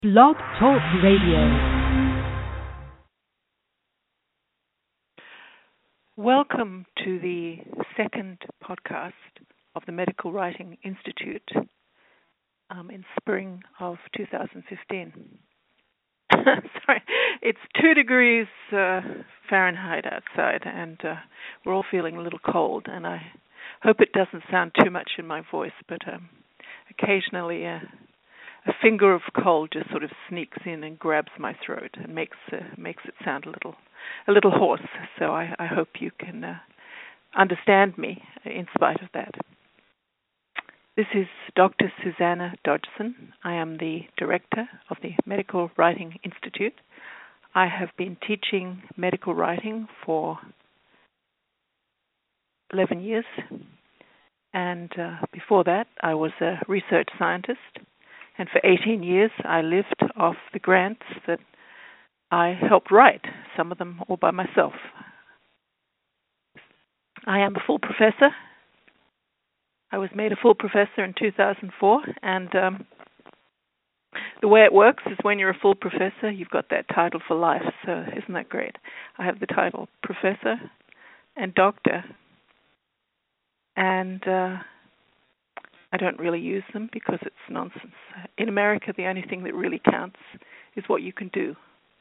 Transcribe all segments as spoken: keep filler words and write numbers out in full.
Blog Talk Radio. Welcome to the second podcast of the Medical Writing Institute um, in spring of two thousand fifteen. Sorry, it's two degrees uh, Fahrenheit outside, and uh, we're all feeling a little cold, and I hope it doesn't sound too much in my voice, but um, occasionally uh, a finger of cold just sort of sneaks in and grabs my throat and makes uh, makes it sound a little a little hoarse. So I, I hope you can uh, understand me in spite of that. This is Doctor Susanna Dodgson. I am the director of the Medical Writing Institute. I have been teaching medical writing for eleven years, and uh, before that I was a research scientist. And for eighteen years, I lived off the grants that I helped write, some of them all by myself. I am a full professor. I was made a full professor in two thousand four, and um, the way it works is when you're a full professor, you've got that title for life, so isn't that great? I have the title professor and doctor, and uh, I don't really use them because it's nonsense. In America, the only thing that really counts is what you can do.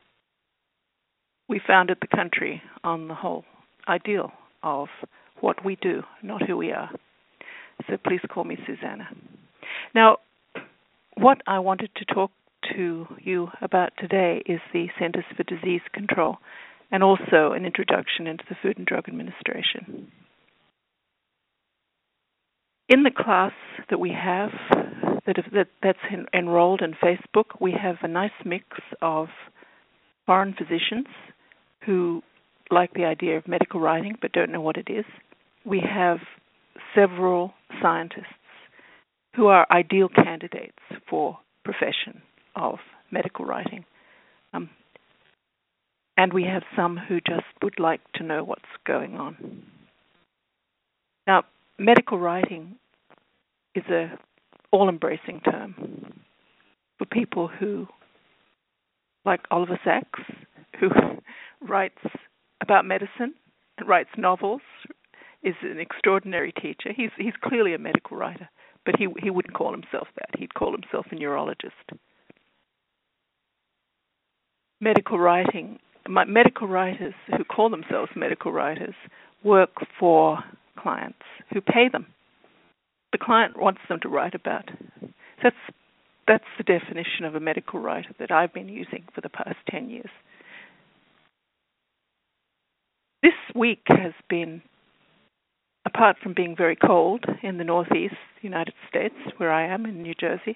We founded the country on the whole ideal of what we do, not who we are. So please call me Susanna. Now, what I wanted to talk to you about today is the Centers for Disease Control and also an introduction into the Food and Drug Administration. In the class that we have, that, that that's en- enrolled in Facebook, we have a nice mix of foreign physicians who like the idea of medical writing but don't know what it is. We have several scientists who are ideal candidates for profession of medical writing. Um, and we have some who just would like to know what's going on. Now, medical writing is a all-embracing term for people who, like Oliver Sacks, who writes about medicine and writes novels, is an extraordinary teacher. He's he's clearly a medical writer, but he he wouldn't call himself that. He'd call himself a neurologist. Medical writing, medical writers who call themselves medical writers work for clients who pay them. The client wants them to write about. That's that's the definition of a medical writer that I've been using for the past ten years. This week has been, apart from being very cold in the northeast United States, where I am in New Jersey,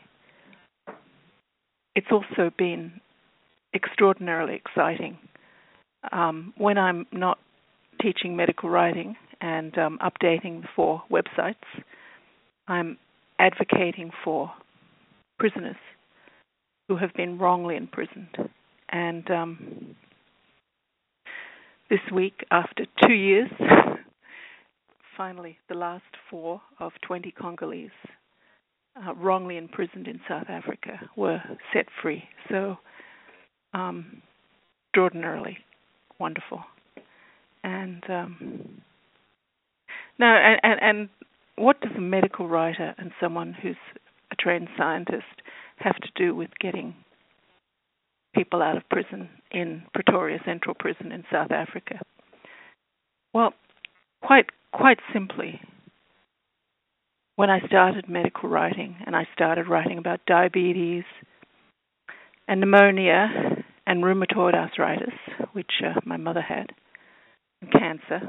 it's also been extraordinarily exciting. Um, when I'm not teaching medical writing and um, updating the four websites, I'm advocating for prisoners who have been wrongly imprisoned. And um, this week, after two years, finally the last four of twenty Congolese uh, wrongly imprisoned in South Africa were set free. So um, extraordinarily wonderful. And um, now, and, and, and what does a medical writer and someone who's a trained scientist have to do with getting people out of prison in Pretoria Central Prison in South Africa? Well, quite quite simply, when I started medical writing and I started writing about diabetes and pneumonia and rheumatoid arthritis, which uh, my mother had, and cancer,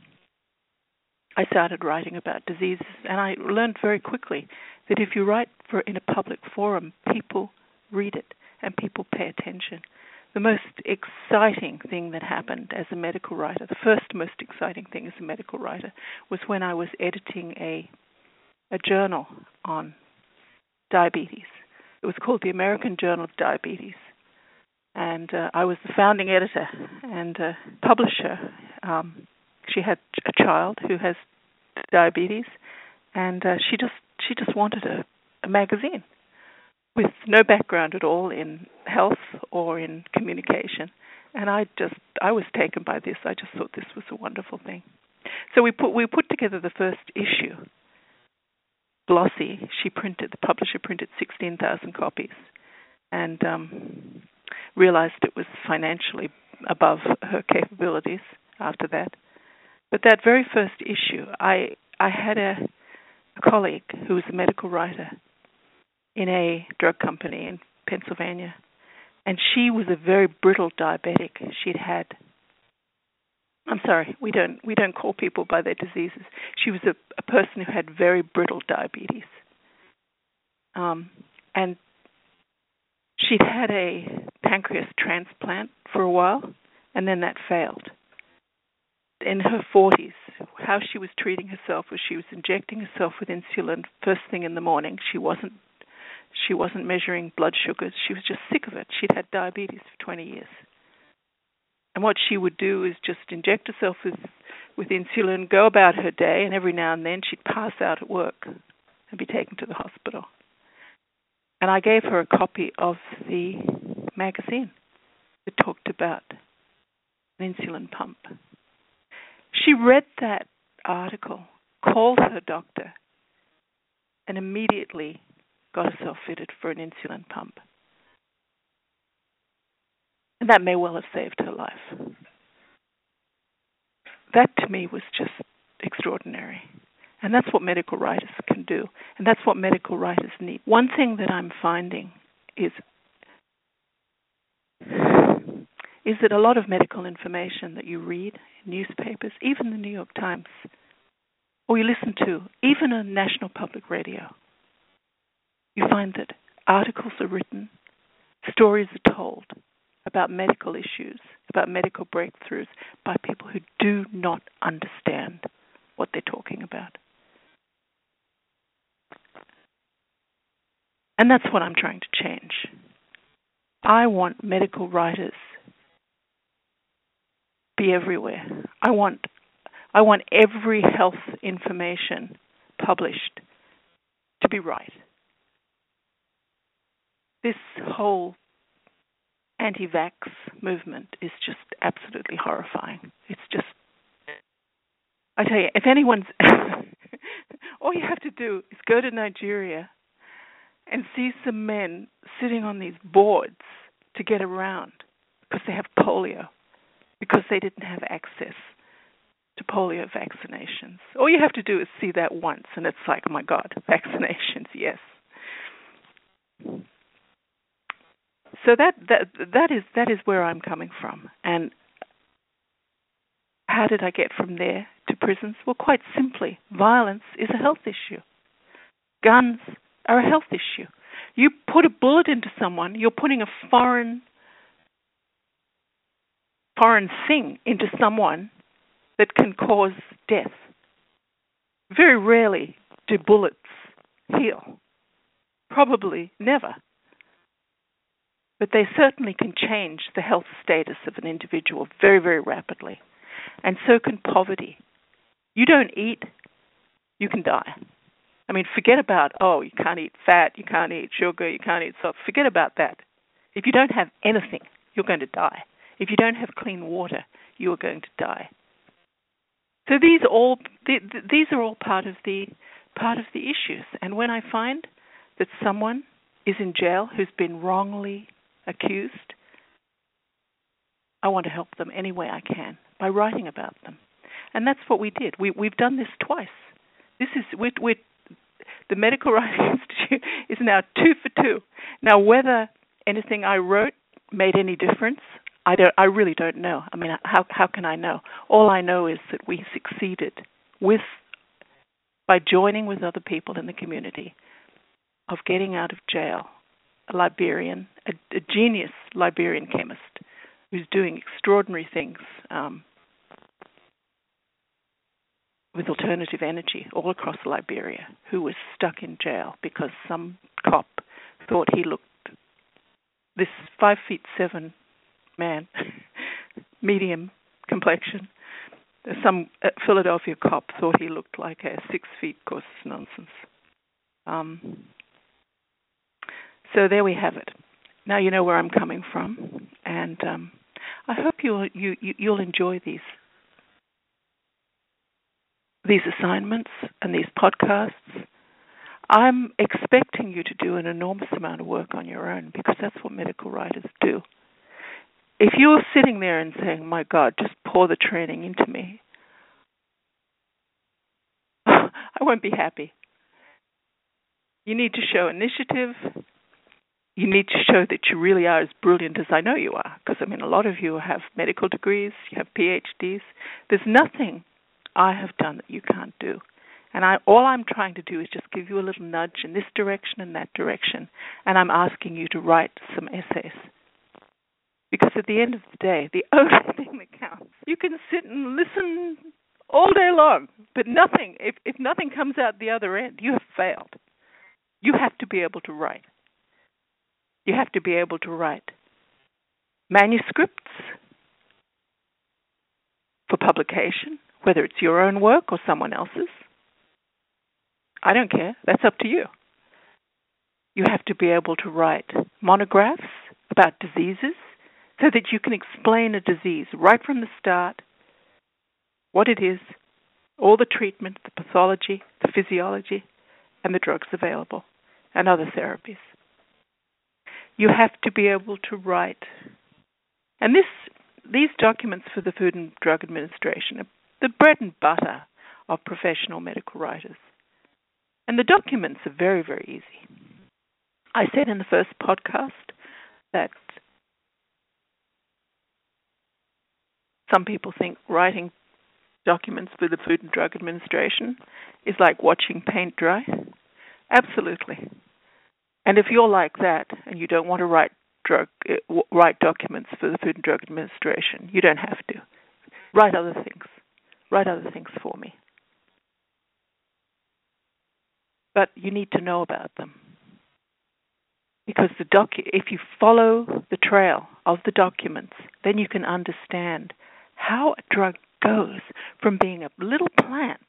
I started writing about diseases, and I learned very quickly that if you write for in a public forum, people read it and people pay attention. The most exciting thing that happened as a medical writer, the first most exciting thing as a medical writer, was when I was editing a a journal on diabetes. It was called the American Journal of Diabetes, and uh, I was the founding editor and uh, publisher. Um, she had a child who has diabetes, and uh, she just she just wanted a, a magazine. with no background at all in health or in communication. And I just, I was taken by this. I just thought this was a wonderful thing. So we put we put together the first issue, glossy. She printed, the publisher printed sixteen thousand copies, and um, realized it was financially above her capabilities after that. But that very first issue, I I had a, a colleague who was a medical writer in a drug company in Pennsylvania, and she was a very brittle diabetic. She'd had, I'm sorry, we don't we don't call people by their diseases. She was a, a person who had very brittle diabetes, um, and she'd had a pancreas transplant for a while, and then that failed. In her forties, how she was treating herself was she was injecting herself with insulin first thing in the morning. She wasn't she wasn't measuring blood sugars. She was just sick of it. She'd had diabetes for twenty years. And what she would do is just inject herself with, with insulin, go about her day, and every now and then she'd pass out at work and be taken to the hospital. And I gave her a copy of the magazine that talked about an insulin pump. She read that article, called her doctor, and immediately got herself fitted for an insulin pump. And that may well have saved her life. That to me was just extraordinary. And that's what medical writers can do. And that's what medical writers need. One thing that I'm finding is is that a lot of medical information that you read in newspapers, even the New York Times, or you listen to, even on National Public Radio, you find that articles are written, stories are told about medical issues, about medical breakthroughs by people who do not understand what they're talking about. And that's what I'm trying to change. I want medical writers to be everywhere. I want I want every health information published to be right. This whole anti-vax movement is just absolutely horrifying. It's just, I tell you, if anyone's, all you have to do is go to Nigeria and see some men sitting on these boards to get around because they have polio, because they didn't have access to polio vaccinations. All you have to do is see that once, and it's like, oh my God, vaccinations, yes. So that that that is that is where I'm coming from. And how did I get from there to prisons? Well, quite simply, violence is a health issue. Guns are a health issue. You put a bullet into someone, you're putting a foreign foreign thing into someone that can cause death. Very rarely do bullets heal. Probably never. But they certainly can change the health status of an individual very, very rapidly. And so can poverty. You don't eat, you can die. I mean, forget about, oh, you can't eat fat, you can't eat sugar, you can't eat salt. Forget about that. If you don't have anything, you're going to die. If you don't have clean water, you are going to die. So these all these are all part of the part of the issues. And when I find that someone is in jail who's been wrongly accused, I want to help them any way I can by writing about them. And that's what we did. We, we've done this twice. This is we're, we're, the Medical Writing Institute is now two for two. Now, whether anything I wrote made any difference, I don't. I really don't know. I mean, how how can I know? All I know is that we succeeded with by joining with other people in the community of getting out of jail a Liberian, a, a genius Liberian chemist who's doing extraordinary things um, with alternative energy all across Liberia, who was stuck in jail because some cop thought he looked, this five feet seven man, medium complexion, some uh, Philadelphia cop thought he looked like a six feet course nonsense. Um, So there we have it. Now you know where I'm coming from, and um, I hope you'll you, you, you'll enjoy these these assignments and these podcasts. I'm expecting you to do an enormous amount of work on your own because that's what medical writers do. If you're sitting there and saying, "My God, just pour the training into me," I won't be happy. You need to show initiative. You need to show that you really are as brilliant as I know you are. Because, I mean, a lot of you have medical degrees, you have P H Ds. There's nothing I have done that you can't do. And I, all I'm trying to do is just give you a little nudge in this direction and that direction. And I'm asking you to write some essays. Because at the end of the day, the only thing that counts, you can sit and listen all day long, but nothing, if, if nothing comes out the other end, you have failed. You have to be able to write. You have to be able to write manuscripts for publication, whether it's your own work or someone else's. I don't care. That's up to you. You have to be able to write monographs about diseases so that you can explain a disease right from the start, what it is, all the treatment, the pathology, the physiology, and the drugs available, and other therapies. You have to be able to write. And this, these documents for the Food and Drug Administration are the bread and butter of professional medical writers. And the documents are very, very easy. I said in the first podcast that some people think writing documents for the Food and Drug Administration is like watching paint dry. Absolutely. And if you're like that and you don't want to write drug uh, write documents for the Food and Drug Administration, you don't have to. Write other things. Write other things for me. But you need to know about them. Because the docu- if you follow the trail of the documents, then you can understand how a drug goes from being a little plant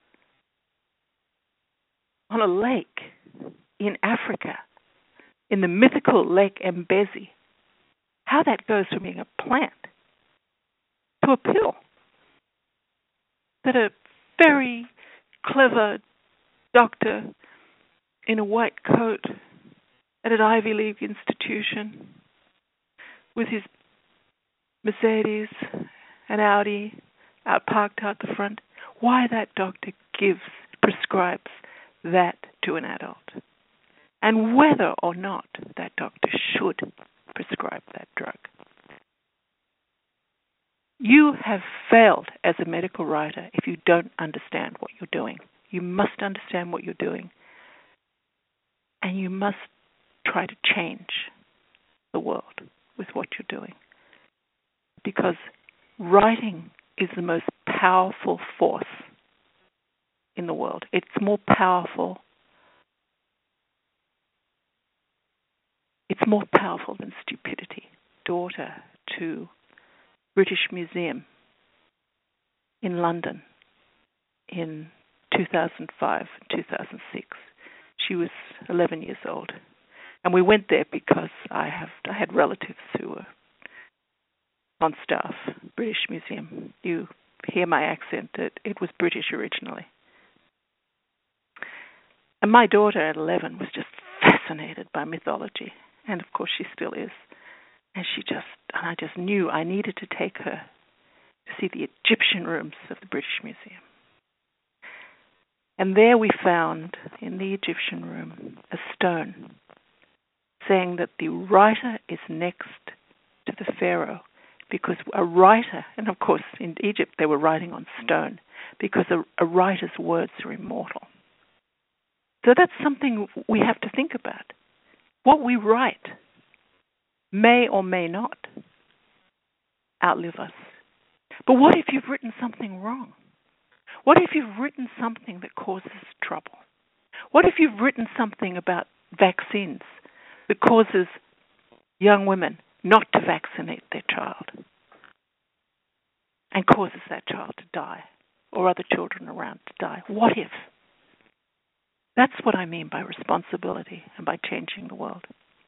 on a lake in Africa, in the mythical Lake Mbezi, how that goes from being a plant to a pill that a very clever doctor in a white coat at an Ivy League institution with his Mercedes and Audi out parked out the front, why that doctor gives, prescribes that to an adult, and whether or not that doctor should prescribe that drug. You have failed as a medical writer if you don't understand what you're doing. You must understand what you're doing, and you must try to change the world with what you're doing. Because writing is the most powerful force in the world. It's more powerful. It's more powerful than stupidity. Daughter to British Museum in London in two thousand five, two thousand six. She was eleven years old. And we went there because I have I had relatives who were on staff, British Museum. You hear my accent, it, it was British originally. And my daughter at eleven was just fascinated by mythology, and of course she still is. And she just, and I just knew I needed to take her to see the Egyptian rooms of the British Museum. And there we found, in the Egyptian room, a stone saying that the writer is next to the pharaoh, because a writer, and of course in Egypt they were writing on stone, because a, a writer's words are immortal. So that's something we have to think about. What we write may or may not outlive us. But what if you've written something wrong? What if you've written something that causes trouble? What if you've written something about vaccines that causes young women not to vaccinate their child and causes that child to die or other children around to die? What if? That's what I mean by responsibility and by changing the world.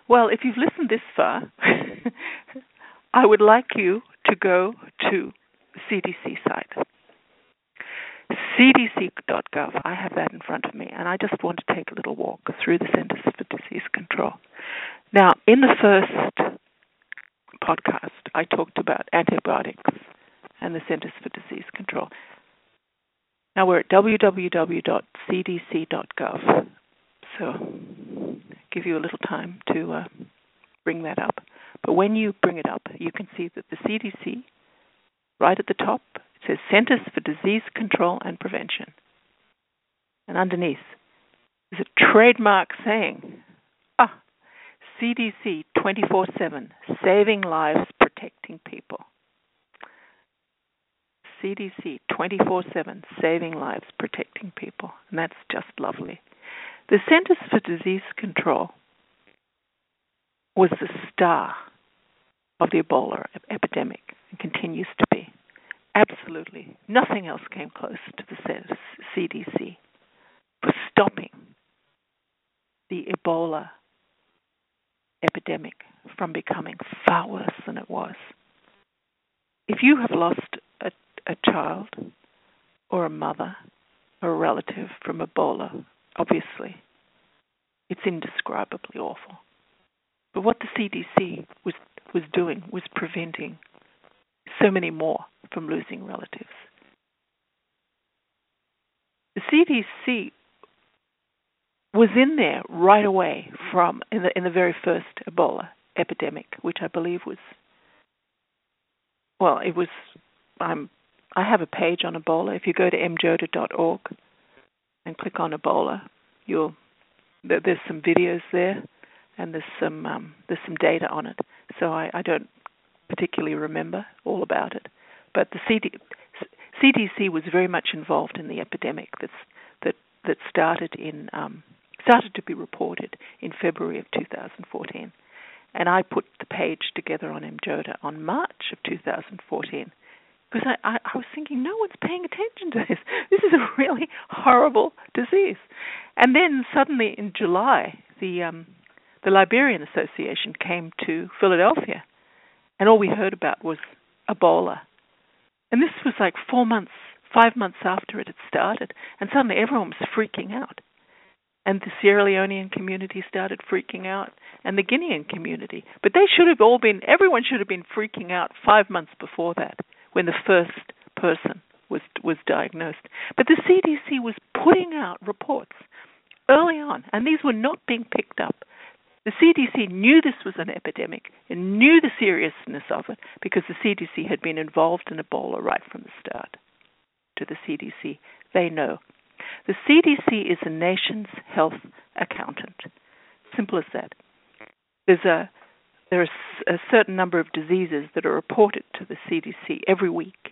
Well, if you've listened this far, I would like you to go to the C D C site, c d c dot gov. I have that in front of me, and I just want to take a little walk through the Centers for Disease Control. Now, in the first podcast, I talked about antibiotics and the Centers for Disease Control. Now we're at w w w dot c d c dot gov, so give you a little time to uh, bring that up. But when you bring it up, you can see that the C D C, right at the top, it says Centers for Disease Control and Prevention. And underneath is a trademark saying, ah, C D C twenty-four seven, saving lives, protecting people. C D C twenty-four seven, saving lives, protecting people. And that's just lovely. The Centers for Disease Control was the star of the Ebola epidemic and continues to be. Absolutely nothing else came close to the C D C for stopping the Ebola epidemic from becoming far worse than it was. If you have lost a, a child or a mother or a relative from Ebola, obviously, it's indescribably awful. But what the C D C was, was doing was preventing so many more from losing relatives. The C D C was in there right away from in the in the very first Ebola epidemic, which I believe was well, it was. I'm. I have a page on Ebola. If you go to m j o d a dot org and click on Ebola, you'll there, there's some videos there, and there's some um, there's some data on it. So I, I don't particularly remember all about it, but the C D, C D C was very much involved in the epidemic that's, that that started in um, started to be reported in February of two thousand fourteen, and I put the page together on M J O D A on March of two thousand fourteen because I, I, I was thinking no one's paying attention to this. This is a really horrible disease, and then suddenly in July the um, the Liberian Association came to Philadelphia. And all we heard about was Ebola. And this was like four months, five months after it had started. And suddenly everyone was freaking out. And the Sierra Leonean community started freaking out, and the Guinean community. But they should have all been, everyone should have been freaking out five months before that, when the first person was was diagnosed. But the C D C was putting out reports early on, and these were not being picked up. The C D C knew this was an epidemic and knew the seriousness of it because the C D C had been involved in Ebola right from the start. To the C D C, they know. The C D C is a nation's health accountant. Simple as that. There's a there are a certain number of diseases that are reported to the C D C every week.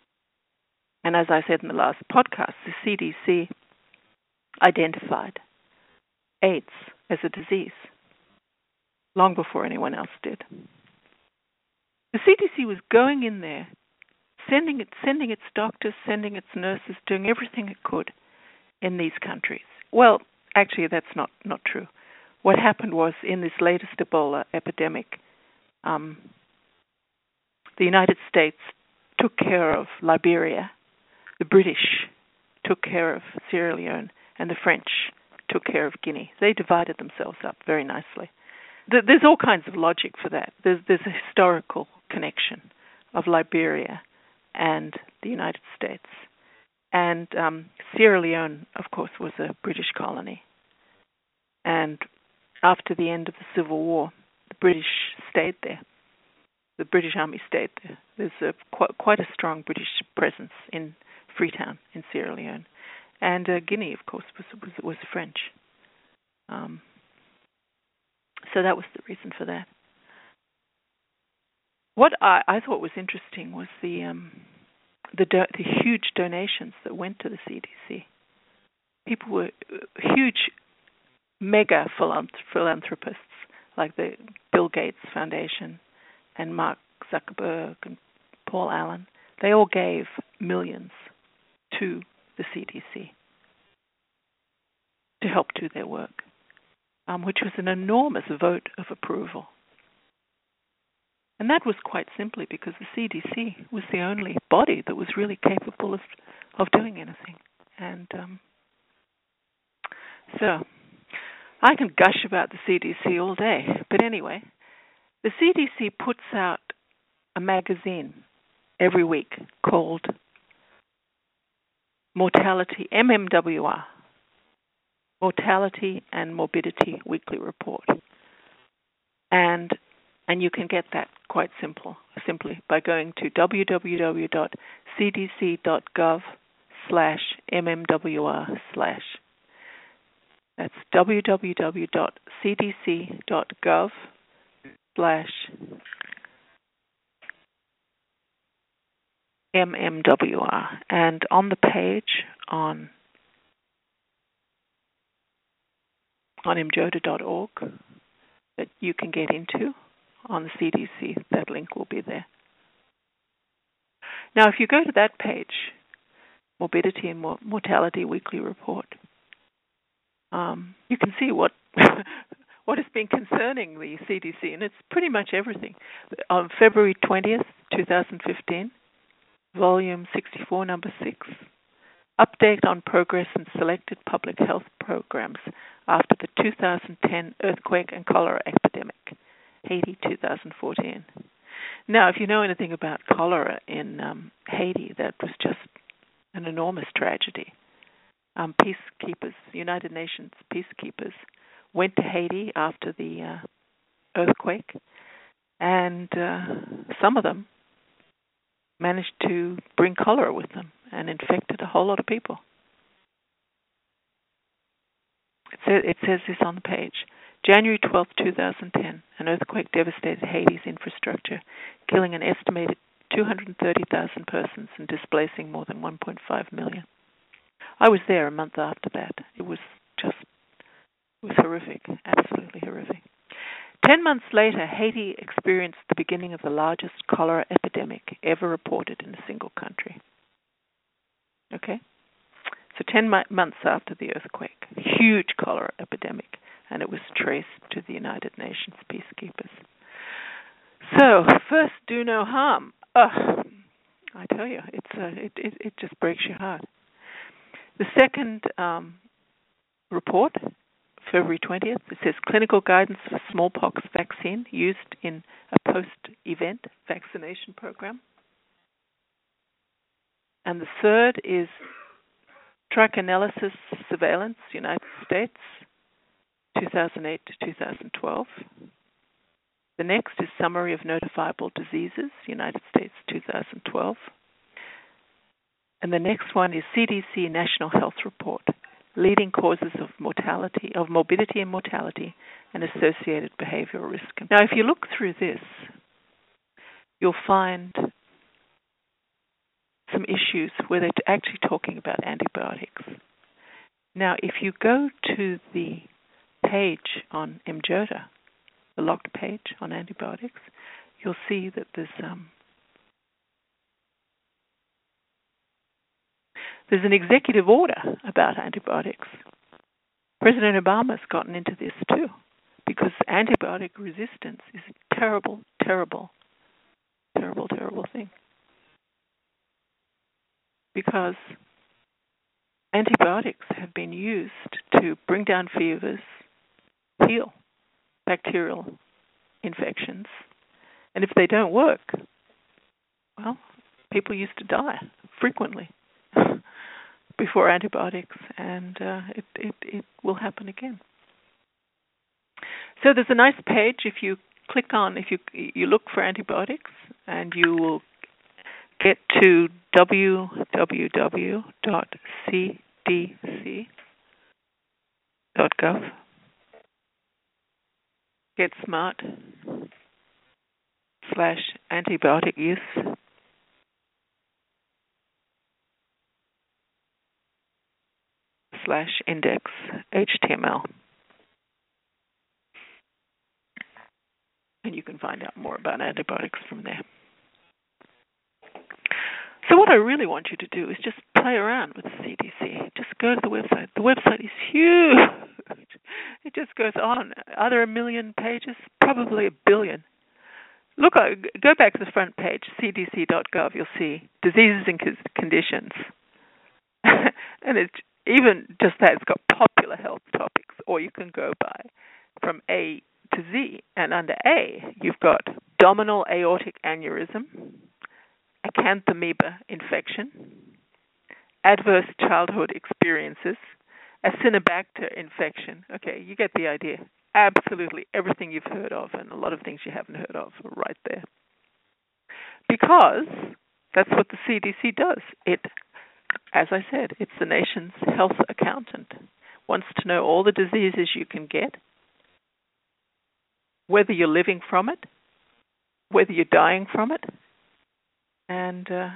And as I said in the last podcast, the C D C identified AIDS as a disease long before anyone else did. The C D C was going in there, sending it, sending its doctors, sending its nurses, doing everything it could in these countries. Well, actually, that's not, not true. What happened was, in this latest Ebola epidemic, um, the United States took care of Liberia, the British took care of Sierra Leone, and the French took care of Guinea. They divided themselves up very nicely. There's all kinds of logic for that. There's, there's a historical connection of Liberia and the United States. And um, Sierra Leone, of course, was a British colony. And after the end of the Civil War, the British stayed there. The British Army stayed there. There's a, quite, quite a strong British presence in Freetown, in Sierra Leone. And uh, Guinea, of course, was was, was French. Um, so that was the reason for that. What I, I thought was interesting was the um, the, do, the huge donations that went to the C D C. People were huge, mega philanthropists like the Bill Gates Foundation and Mark Zuckerberg and Paul Allen. They all gave millions to the C D C to help do their work. um, which was an enormous vote of approval. And that was quite simply because the C D C was the only body that was really capable of, of doing anything. And um, so I can gush about the C D C all day. But anyway, the C D C puts out a magazine every week called Mortality, M M W R, Mortality and Morbidity Weekly Report. And and you can get that quite simple, simply by going to www.cdc.gov slash mmwr slash. That's www.cdc.gov slash mmwr. And on the page on on m j o t a dot org that you can get into on the C D C, that link will be there. Now, if you go to that page, Morbidity and Mortality Weekly Report, um, you can see what what has been concerning the C D C, and it's pretty much everything. On February twentieth, twenty fifteen, Volume sixty-four, Number six, Update on Progress in Selected Public Health Programs After the two thousand ten Earthquake and Cholera Epidemic, Haiti two thousand fourteen. Now, if you know anything about cholera in um, Haiti, that was just an enormous tragedy. Um, peacekeepers, United Nations peacekeepers, went to Haiti after the uh, earthquake, and uh, some of them managed to bring cholera with them and infected a whole lot of people. It says, it says this on the page. January twelfth, twenty ten, an earthquake devastated Haiti's infrastructure, killing an estimated two hundred thirty thousand persons and displacing more than one point five million. I was there a month after that. It was just, it was horrific, absolutely horrific. Ten months later, Haiti experienced the beginning of the largest cholera epidemic ever reported in a single country. Okay? So ten mo- months after the earthquake, huge cholera epidemic, and it was traced to the United Nations peacekeepers. So, first, do no harm. Ugh, I tell you, it's uh, it, it it just breaks your heart. The second um, report, February twentieth, it says clinical guidance for smallpox vaccine used in a post-event vaccination program. And the third is trichinolysis surveillance, United States, two thousand eight to two thousand twelve. The next is summary of notifiable diseases, United States, two thousand twelve. And the next one is C D C National Health Report, leading causes of mortality, of morbidity and mortality, and associated behavioral risk. Now, if you look through this, you'll find some issues where they're actually talking about antibiotics. Now, if you go to the page on M J O T A, the locked page on antibiotics, you'll see that there's um, there's an executive order about antibiotics. President Obama's gotten into this too, because antibiotic resistance is a terrible, terrible, terrible, terrible thing. Because antibiotics have been used to bring down fevers, heal bacterial infections, and if they don't work, well, people used to die frequently before antibiotics, and uh, it, it, it will happen again. So there's a nice page if you click on, if you you look for antibiotics, and you will get to w w w dot c d c dot gov. Get smart slash antibiotic use slash index H T M L. And you can find out more about antibiotics from there. So what I really want you to do is just play around with the C D C. Just go to the website. The website is huge. It just goes on. Are there a million pages? Probably a billion. Look, go back to the front page, c d c dot gov. You'll see diseases and conditions. And it's even just that, it's got popular health topics, or you can go by from A to Z. And under A, you've got abdominal aortic aneurysm, acanthamoeba infection, adverse childhood experiences, Acinetobacter infection. Okay, you get the idea. Absolutely everything you've heard of, and a lot of things you haven't heard of are right there. Because that's what the C D C does. It, as I said, it's the nation's health accountant. Wants to know all the diseases you can get, whether you're living from it, whether you're dying from it, and uh,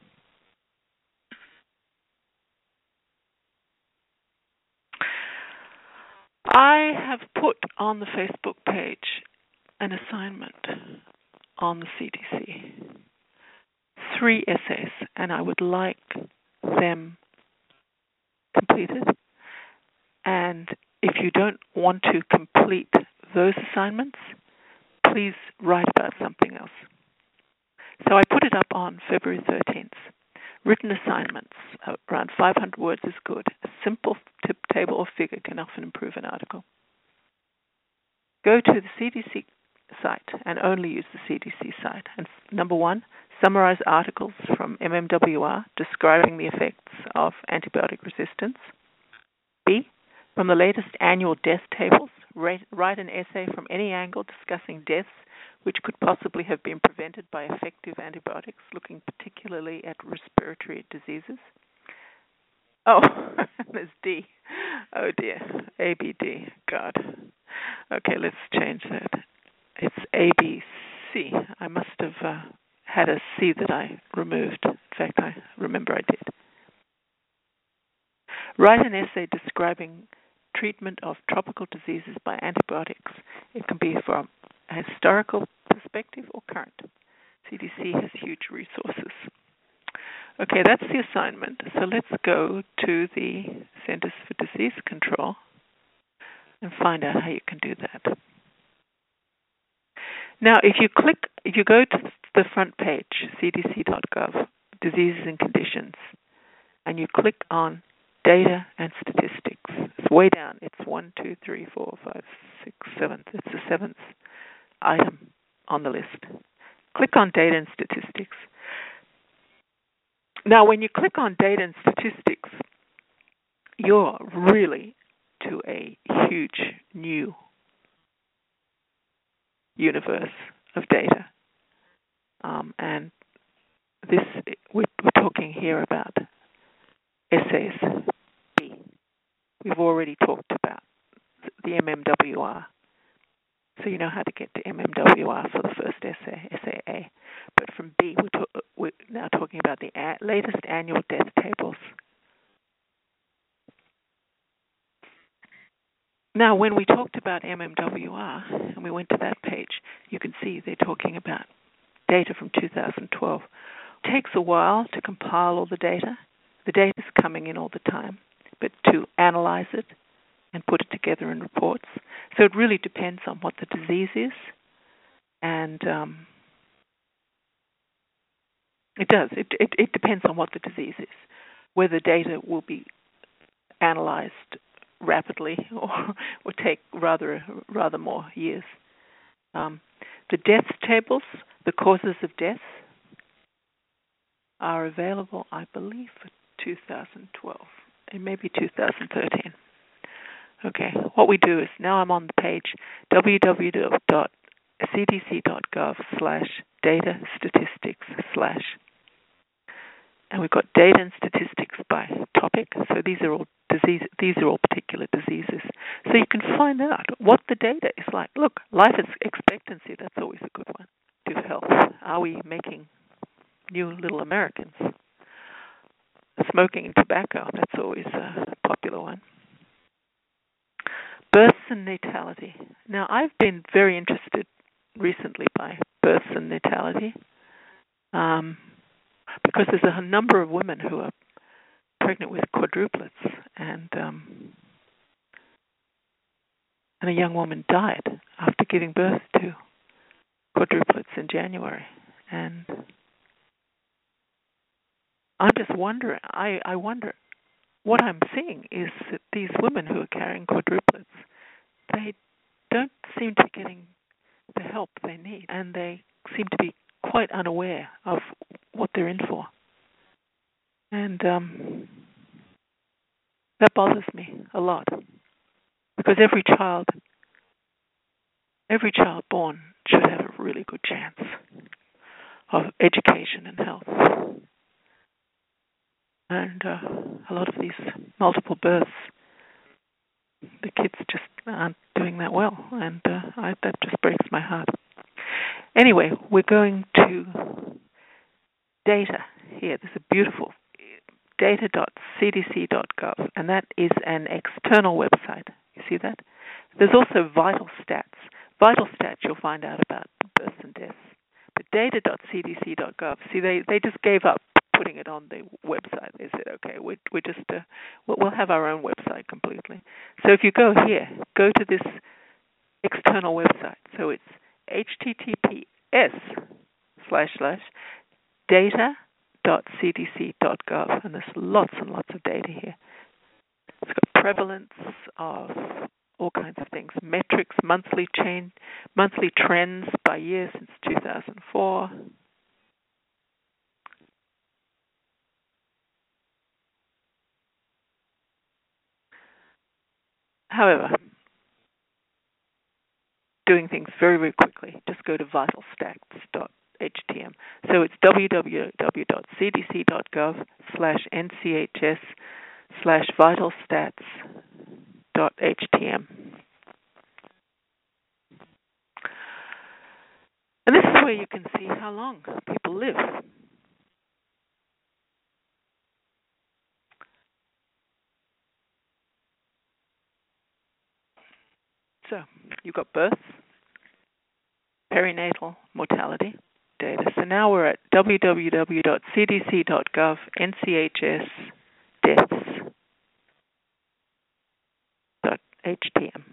I have put on the Facebook page an assignment on the C D C, three essays, and I would like them completed. And if you don't want to complete those assignments, please write about something else. So I put it up on February thirteenth. Written assignments, around five hundred words is good. A simple tip, table or figure can often improve an article. Go to the C D C site and only use the C D C site. And number one, summarize articles from M M W R describing the effects of antibiotic resistance. B, from the latest annual death tables, write, write an essay from any angle discussing deaths which could possibly have been prevented by effective antibiotics, looking particularly at respiratory diseases. Oh, there's D. Oh dear, A B D. God. Okay, let's change that. It's A B C. I must have uh, had a C that I removed. In fact, I remember I did. Write an essay describing treatment of tropical diseases by antibiotics. It can be from a historical perspective or current. C D C has huge resources. Okay, that's the assignment. So let's go to the Centers for Disease Control and find out how you can do that. Now, if you click, if you go to the front page, c d c dot gov, diseases and conditions, and you click on data and statistics, it's way down. It's one, two, three, four, five, six, seventh. It's the seventh item on the list. Click on data and statistics. Now, when you click on data and statistics, you're really to a huge new universe of data. Um, and this, we're, we're talking here about essays B. We've already talked about the M M W R. So you know how to get to M M W R for the first essay, essay A. But from B, we're, to, we're now talking about the a- latest annual death tables. Now, when we talked about M M W R, and we went to that page, you can see they're talking about data from two thousand twelve. It takes a while to compile all the data. The data is coming in all the time, but to analyze it and put it together in reports. So it really depends on what the disease is, and um, it does. It, it, it depends on what the disease is, whether data will be analyzed rapidly or will take rather rather more years. Um, the death tables, the causes of death, are available, I believe, for two thousand twelve and maybe two thousand thirteen. Okay, what we do is, now I'm on the page w w w dot c d c dot gov slash data statistics slash, and we've got data and statistics by topic. So these are all disease, these are all particular diseases. So you can find out what the data is like. Look, life expectancy, that's always a good one. To health, are we making new little Americans? Smoking and tobacco, that's always a popular one. Births and natality. Now, I've been very interested recently by births and natality um, because there's a number of women who are pregnant with quadruplets, and um, and a young woman died after giving birth to quadruplets in January. And I'm just wondering, I, I wonder, what I'm seeing is that these women who are carrying quadruplets, they don't seem to be getting the help they need, and they seem to be quite unaware of what they're in for. And um, that bothers me a lot, because every child, every child born should have a really good chance of education and health. And uh, a lot of these multiple births, the kids just aren't doing that well, and uh, I, that just breaks my heart. Anyway, we're going to data here. There's a beautiful data dot c d c dot gov, and that is an external website. You see that? There's also Vital Stats. Vital Stats you'll find out about births and deaths. But data dot c d c dot gov, see, they, they just gave up putting it on the website. They said, okay, we we just uh, we'll, we'll have our own website completely. So if you go here, go to this external website. So it's H T T P S slash slash data dot c d c dot gov, and there's lots and lots of data here. It's got prevalence of all kinds of things, metrics, monthly change, monthly trends by year since two thousand four. However, doing things very, very quickly, just go to vital stats dot h t m. So it's w w w dot c d c dot gov slash n c h s slash vital stats dot h t m. And this is where you can see how long people live. So you've got births, perinatal mortality data. So now we're at w w w dot c d c dot gov n c h s deaths dot h t m.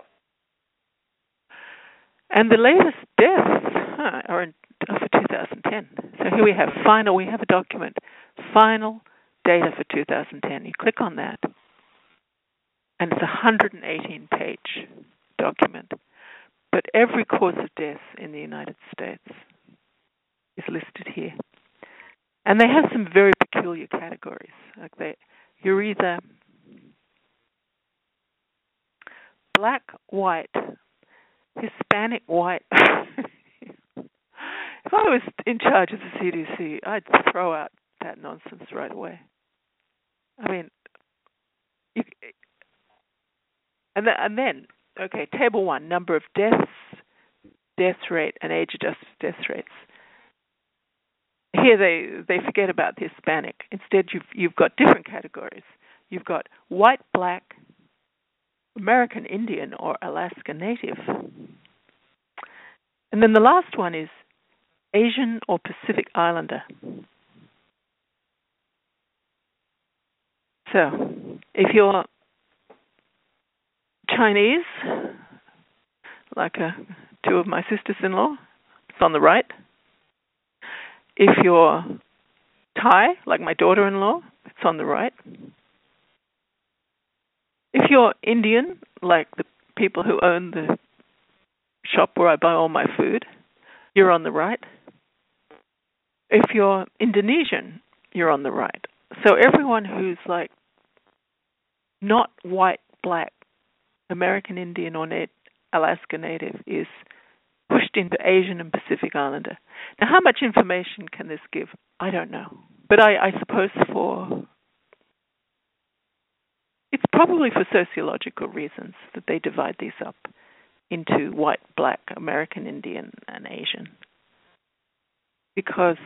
And the latest deaths huh, are, in, are for two thousand ten. So here we have final, we have a document, final data for two thousand ten. You click on that, and it's a one hundred eighteen page document. But every cause of death in the United States is listed here. And they have some very peculiar categories. Like they, you're either black, white, Hispanic, white. If I was in charge of the C D C, I'd throw out that nonsense right away. I mean, you, and, the, and then, okay, table one, number of deaths, death rate, and age-adjusted death rates. Here they, they forget about the Hispanic. Instead, you've, you've got different categories. You've got white, black, American Indian, or Alaska Native. And then the last one is Asian or Pacific Islander. So, if you're Chinese, like uh, two of my sisters-in-law, it's on the right. If you're Thai, like my daughter-in-law, it's on the right. If you're Indian, like the people who own the shop where I buy all my food, you're on the right. If you're Indonesian, you're on the right. So everyone who's like not white, black, American Indian, or Nat- Alaska Native is pushed into Asian and Pacific Islander. Now, how much information can this give? I don't know. But I, I suppose for... It's probably for sociological reasons that they divide these up into white, black, American Indian, and Asian. Because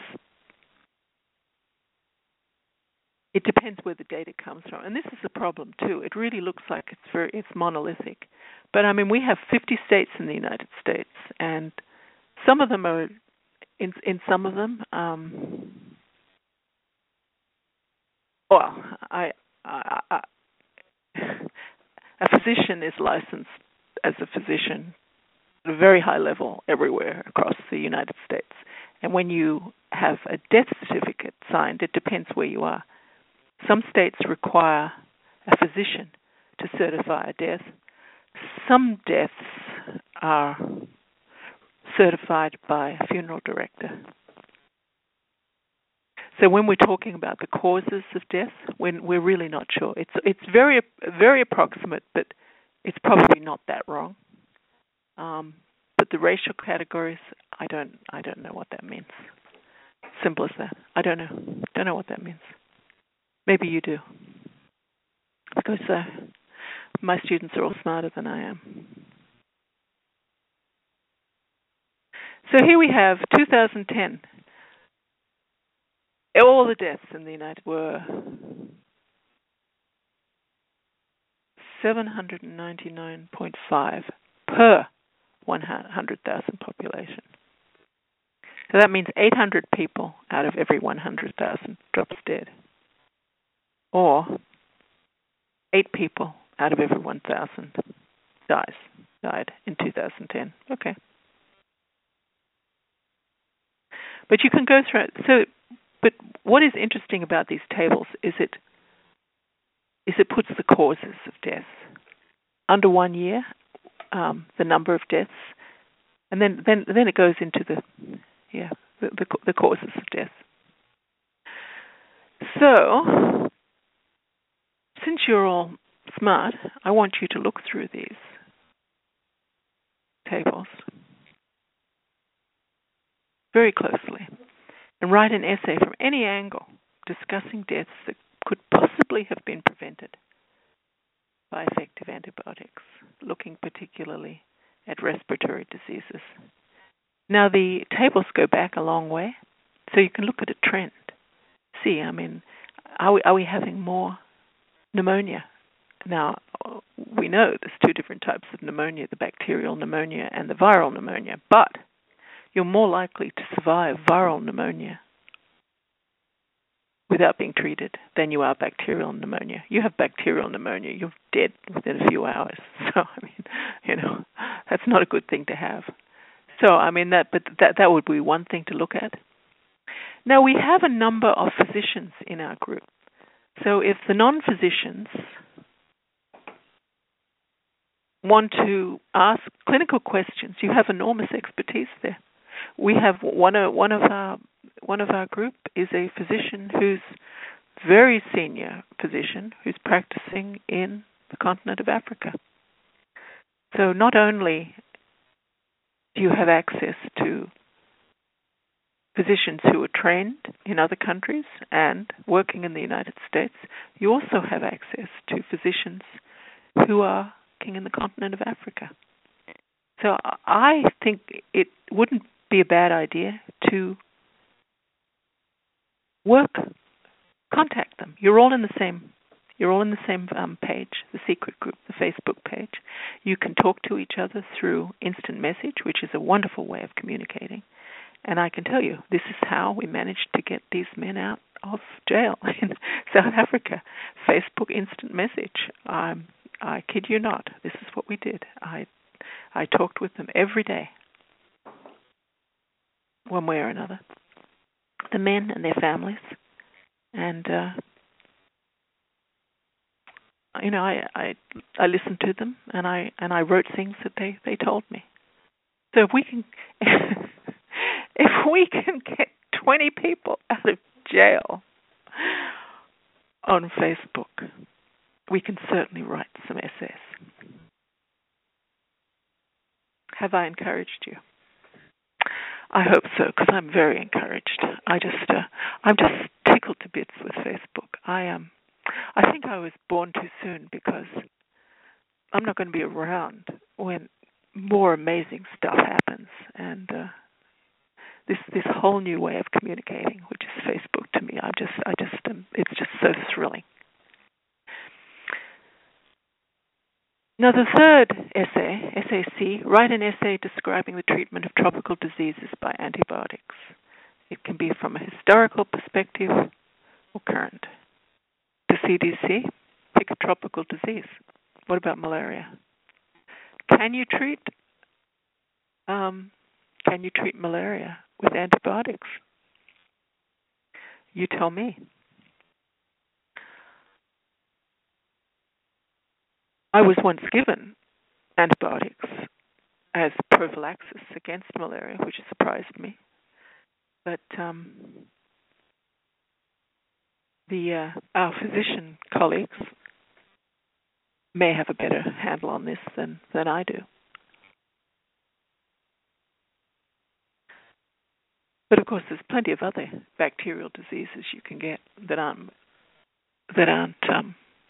it depends where the data comes from. And this is a problem, too. It really looks like it's very, it's monolithic. But, I mean, we have fifty states in the United States, and some of them are, in, in some of them, um, well, I, I, I, a physician is licensed as a physician at a very high level everywhere across the United States. And when you have a death certificate signed, it depends where you are. Some states require a physician to certify a death. Some deaths are certified by a funeral director. So when we're talking about the causes of death, when we're really not sure. It's it's very very approximate, but it's probably not that wrong. Um, but the racial categories, I don't I don't know what that means. Simple as that. I don't know. Don't know what that means. Maybe you do, because uh, my students are all smarter than I am. So here we have two thousand ten. All the deaths in the United were seven hundred ninety-nine point five per one hundred thousand population. So that means eight hundred people out of every one hundred thousand drops dead. Or eight people out of every one thousand dies, died in two thousand ten. Okay. But you can go through it. So, but what is interesting about these tables is it is it puts the causes of death under one year, um, the number of deaths, and then then then it goes into the yeah the the, the causes of death. So, since you're all smart, I want you to look through these tables very closely and write an essay from any angle discussing deaths that could possibly have been prevented by effective antibiotics, looking particularly at respiratory diseases. Now, the tables go back a long way, so you can look at a trend. See, I mean, are we, are we having more pneumonia? Now, we know there's two different types of pneumonia, the bacterial pneumonia and the viral pneumonia, but you're more likely to survive viral pneumonia without being treated than you are bacterial pneumonia. You have bacterial pneumonia, you're dead within a few hours. So, I mean, you know, that's not a good thing to have. So, I mean, that, but that, that would be one thing to look at. Now, we have a number of physicians in our group. So if the non-physicians want to ask clinical questions, you have enormous expertise there. We have one of one of our one of our group is a physician who's very senior physician who's practicing in the continent of Africa. So not only do you have access to physicians who are trained in other countries and working in the United States, you also have access to physicians who are working in the continent of Africa. So I think it wouldn't be a bad idea to work, contact them. You're all in the same. You're all in the same um, page, the secret group, the Facebook page. You can talk to each other through instant message, which is a wonderful way of communicating. And I can tell you, this is how we managed to get these men out of jail in South Africa. Facebook instant message. Um, I kid you not. This is what we did. I I talked with them every day, one way or another. The men and their families. And, uh, you know, I, I I listened to them, and I and I wrote things that they, they told me. So if we can... If we can get twenty people out of jail on Facebook, we can certainly write some essays. Have I encouraged you? I hope so, because I'm very encouraged. I just, uh, I'm just tickled to bits with Facebook. I am. Um, I think I was born too soon because I'm not going to be around when more amazing stuff happens, and. Uh, This this whole new way of communicating, which is Facebook, to me, I just I just um, it's just so thrilling. Now the third essay, Essay C, write an essay describing the treatment of tropical diseases by antibiotics. It can be from a historical perspective or current. The C D C, pick a tropical disease. What about malaria? can you treat um, can you treat malaria with antibiotics? You tell me. I was once given antibiotics as prophylaxis against malaria, which surprised me. But um, the uh, our physician colleagues may have a better handle on this than, than I do. But of course, there's plenty of other bacterial diseases you can get that aren't that aren't um,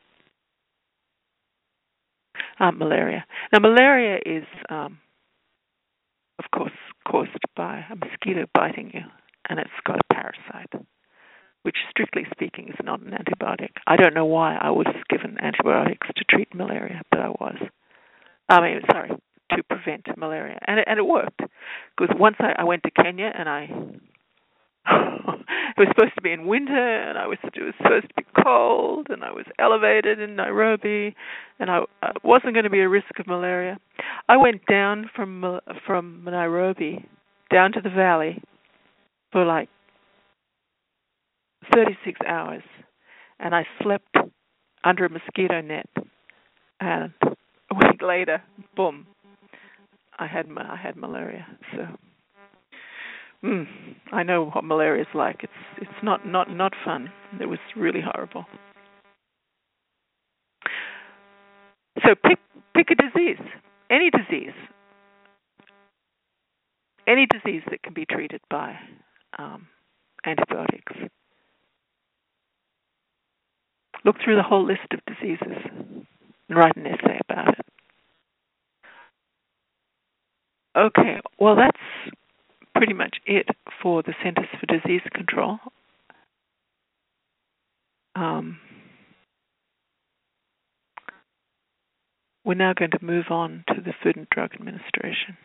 aren't malaria. Now, malaria is, um, of course, caused by a mosquito biting you, and it's got a parasite, which, strictly speaking, is not an antibiotic. I don't know why I was given antibiotics to treat malaria, but I was. I mean, sorry, to prevent malaria, and it, and it worked. Because once I, I went to Kenya, and I it was supposed to be in winter, and I was it was supposed to be cold, and I was elevated in Nairobi, and I, I wasn't going to be a risk of malaria. I went down from from Nairobi down to the valley for like thirty-six hours, and I slept under a mosquito net, and a week later, boom, I had I had malaria. So. Mm, I know what malaria is like. It's it's not, not, not fun. It was really horrible. So pick pick a disease, any disease, any disease that can be treated by um, antibiotics. Look through the whole list of diseases and write an essay about it. Okay, well that's pretty much it for the Centers for Disease Control. Um, we're now going to move on to the Food and Drug Administration.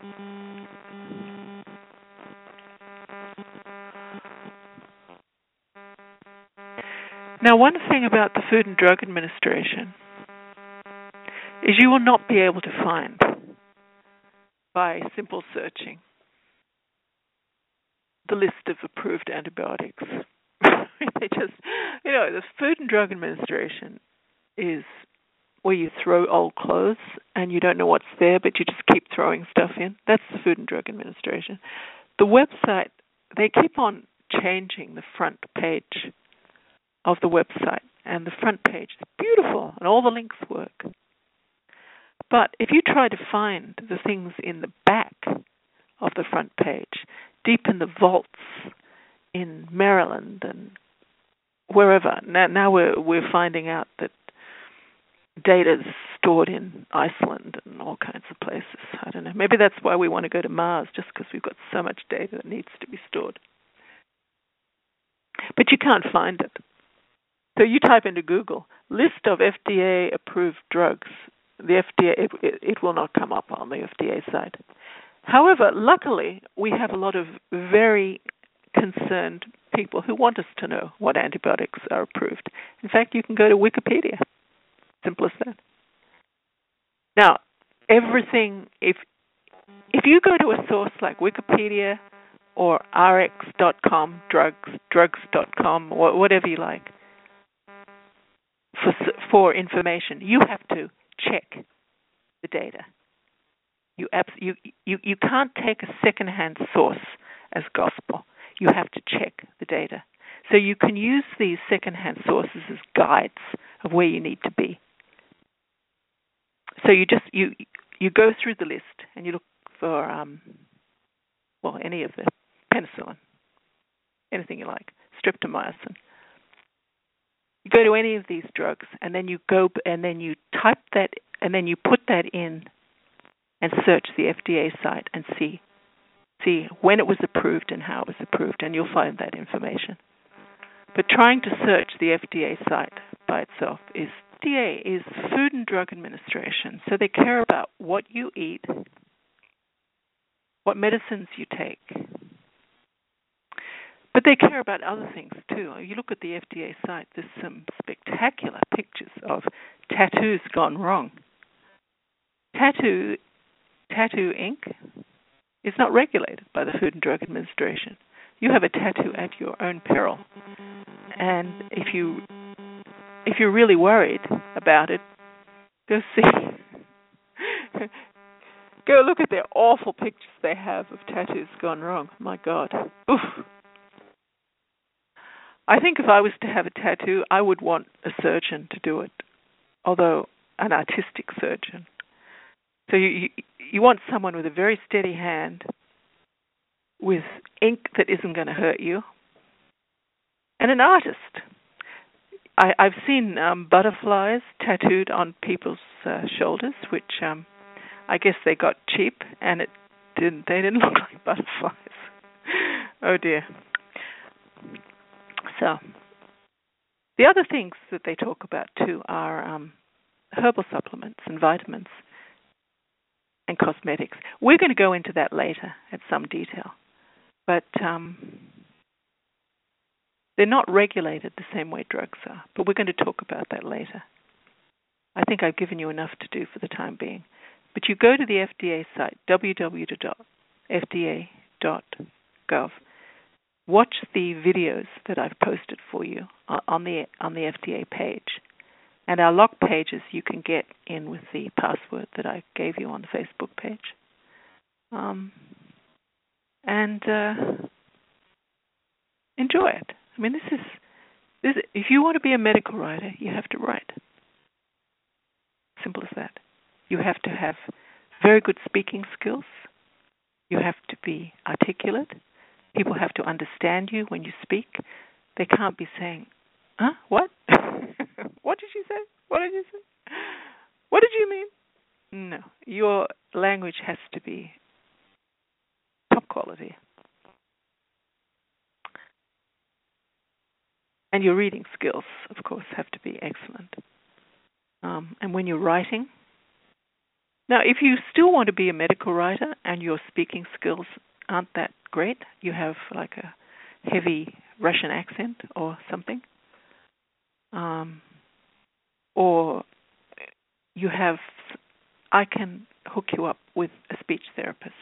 Now, one thing about the Food and Drug Administration is you will not be able to find, by simple searching, the list of approved antibiotics. They just, you know, the Food and Drug Administration is where you throw old clothes and you don't know what's there, but you just keep throwing stuff in. That's the Food and Drug Administration. The website, they keep on changing the front page of the website, and the front page is beautiful and all the links work. But if you try to find the things in the back of the front page, deep in the vaults in Maryland and wherever. Now, now we're we're finding out that data's stored in Iceland and all kinds of places. I don't know. Maybe that's why we want to go to Mars, just because we've got so much data that needs to be stored. But you can't find it. So you type into Google, list of F D A-approved drugs. The F D A, it, it will not come up on the F D A side. However, luckily, we have a lot of very concerned people who want us to know what antibiotics are approved. In fact, you can go to Wikipedia. Simple as that. Now, everything, if if you go to a source like Wikipedia or R X dot com, drugs, drugs dot com, whatever you like, for, for information, you have to check the data. You, abs- you you you can't take a second-hand source as gospel. You have to check the data. So you can use these second-hand sources as guides of where you need to be. So you just you you go through the list and you look for um, well any of the penicillin, anything you like, streptomycin. You go to any of these drugs and then you go and then you type that and then you put that in and search the F D A site and see see when it was approved and how it was approved, and you'll find that information. But trying to search the F D A site by itself is F D A is Food and Drug Administration, so they care about what you eat, what medicines you take. But they care about other things too. You look at the F D A site, there's some spectacular pictures of tattoos gone wrong. tattoo tattoo ink is not regulated by the Food and Drug Administration. You have a tattoo at your own peril, and if you if you're really worried about it, go see. Go look at their awful pictures they have of tattoos gone wrong. My God. Oof. I think if I was to have a tattoo, I would want a surgeon to do it, although an artistic surgeon. So you, you, you want someone with a very steady hand, with ink that isn't going to hurt you, and an artist. I, I've seen um, butterflies tattooed on people's uh, shoulders, which um, I guess they got cheap, and it didn't. They didn't look like butterflies. Oh dear. So, the other things that they talk about too are um, herbal supplements and vitamins and cosmetics. We're going to go into that later at some detail, but um, they're not regulated the same way drugs are. But we're going to talk about that later. I think I've given you enough to do for the time being. But you go to the F D A site, w w w dot f d a dot gov. Watch the videos that I've posted for you on the on the F D A page. And our lock pages you can get in with the password that I gave you on the Facebook page. Um, and uh, enjoy it. I mean, this is, this, if you want to be a medical writer, you have to write. Simple as that. You have to have very good speaking skills. You have to be articulate. People have to understand you when you speak. They can't be saying, huh, what? What did you say? What did you say? What did you mean? No, your language has to be top quality. And your reading skills, of course, have to be excellent. Um, and when you're writing, now, if you still want to be a medical writer and your speaking skills aren't that great, you have like a heavy Russian accent or something, um, or you have, I can hook you up with a speech therapist.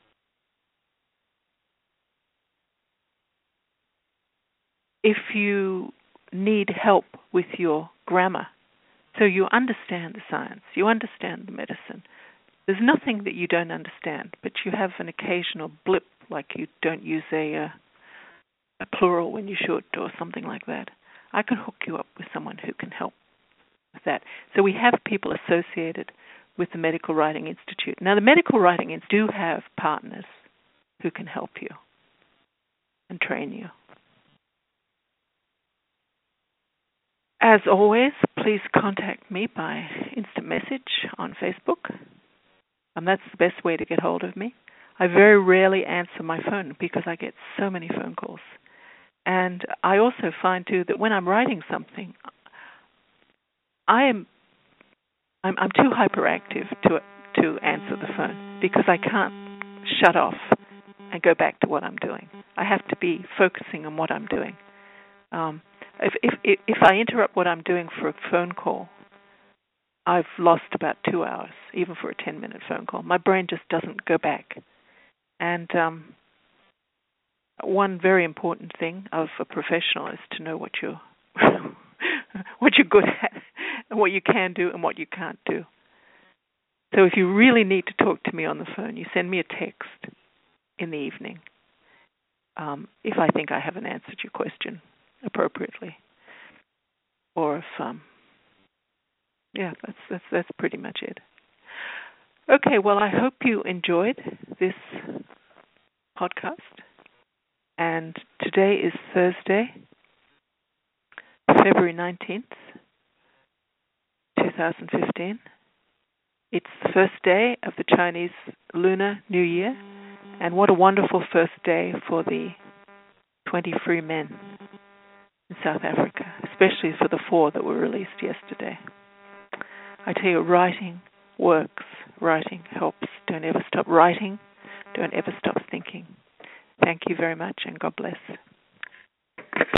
If you need help with your grammar, so you understand the science, you understand the medicine, there's nothing that you don't understand, but you have an occasional blip, like you don't use a, uh, a plural when you should, or something like that. I can hook you up with someone who can help with that. So we have people associated with the Medical Writing Institute. Now, the Medical Writing Institute do have partners who can help you and train you. As always, please contact me by instant message on Facebook. Um, that's the best way to get hold of me. I very rarely answer my phone because I get so many phone calls. And I also find, too, that when I'm writing something, I am I'm, I'm too hyperactive to to answer the phone because I can't shut off and go back to what I'm doing. I have to be focusing on what I'm doing. Um, if, if if I interrupt what I'm doing for a phone call, I've lost about two hours, even for a ten-minute phone call. My brain just doesn't go back. And um, one very important thing of a professional is to know what you're what you're good at, and what you can do and what you can't do. So if you really need to talk to me on the phone, you send me a text in the evening. Um, if I think I haven't answered your question appropriately, or if um, yeah, that's that's that's pretty much it. Okay, well, I hope you enjoyed this podcast. And today is Thursday, February nineteenth, twenty fifteen. It's the first day of the Chinese Lunar New Year, and what a wonderful first day for the twenty free men in South Africa, especially for the four that were released yesterday. I tell you, writing works. Writing helps. Don't ever stop writing. Don't ever stop thinking. Thank you very much, and God bless.